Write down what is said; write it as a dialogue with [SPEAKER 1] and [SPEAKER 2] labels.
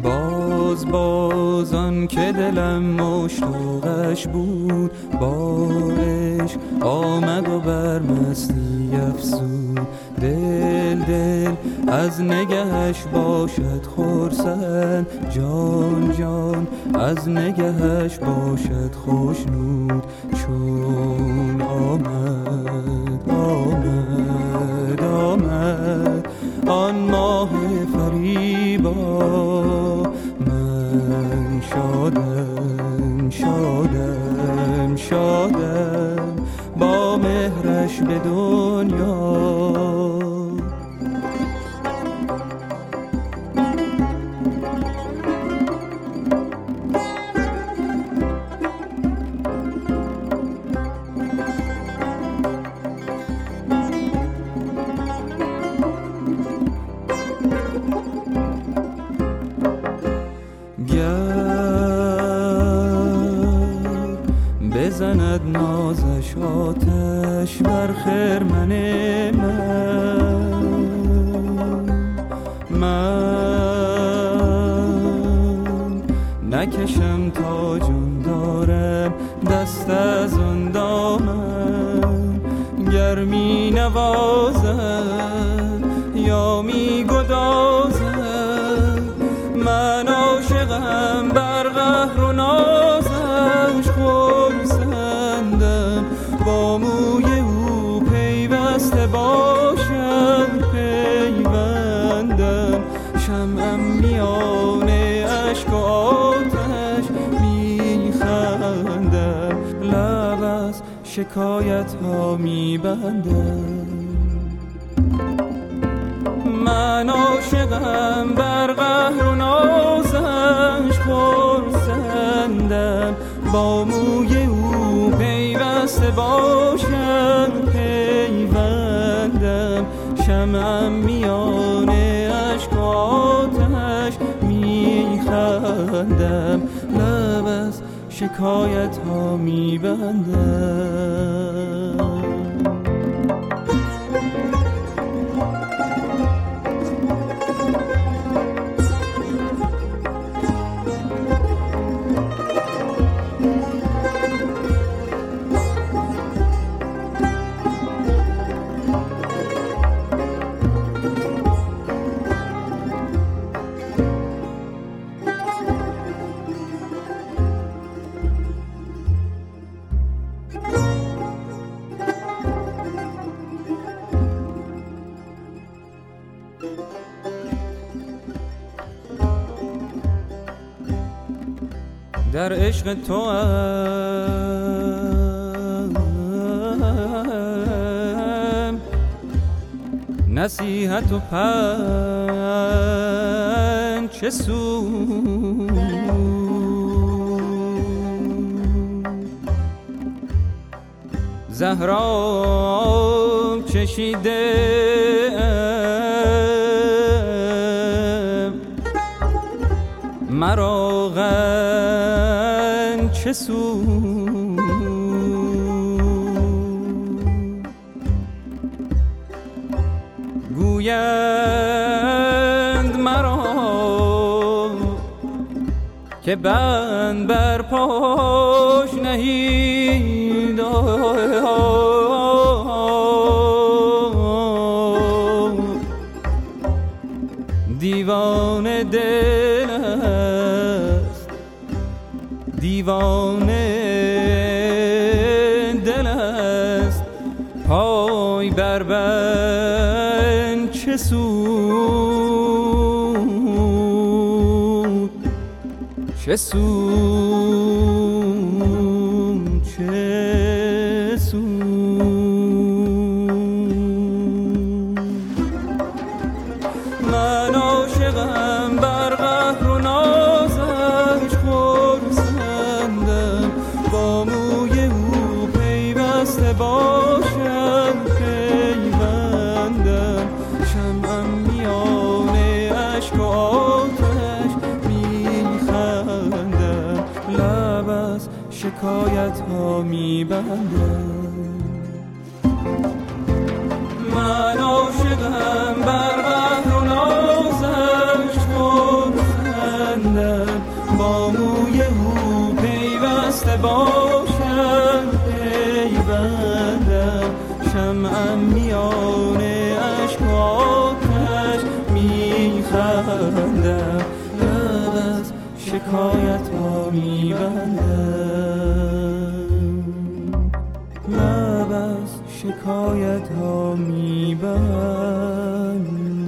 [SPEAKER 1] باز آن که دلم مشتاقش بود، با عشق آمد و بر مستی افزود. دل از نگهش باشد خرسند، جان از نگهش باشد خوشنود. چون آمد آن ماه فریبا، من شادم با مهرش به دنیا. بزند نازش آتش بر خرمن من نکشم تا جون دارم دست از آن دامن. گر می نوازد یا می گدازد، من عاشقم بر قهر و نازش. خرسندم با موی او پیوسته باشم، پیوندم شمعم میان اشک و آتش میخندم. لب از شکایت ها میبندم، من عاشقم بر قهر و نازش. خرسندم با موی او پیوسته باشم، پیوندم شمعم میان اشک و آتش میخندم. لب از شکایت ها میبندم. در عشق تو نصیحت و پند چه سود، زهراب چشیده مرا غم چه سود. گویند مرا که بند بر پاش نهید، دیوانه دل است، دیوانه دل است. پای بر بند چه سود، چه سود، چه سود. من عاشقم بر قهر و نازش. خرسندم با موی او پیوسته باشم، پیوندم شمعم میان اشک و آتش میخندم. لب از شکایت ها میبندم، من عاشقم بر قهر و نازش. خرسندم روی او پیوسته باشم، پیوندم شمعم میان اشکاتش میخندم، لب از شکایت ها میبندم، لب از شکایت ها میبندم.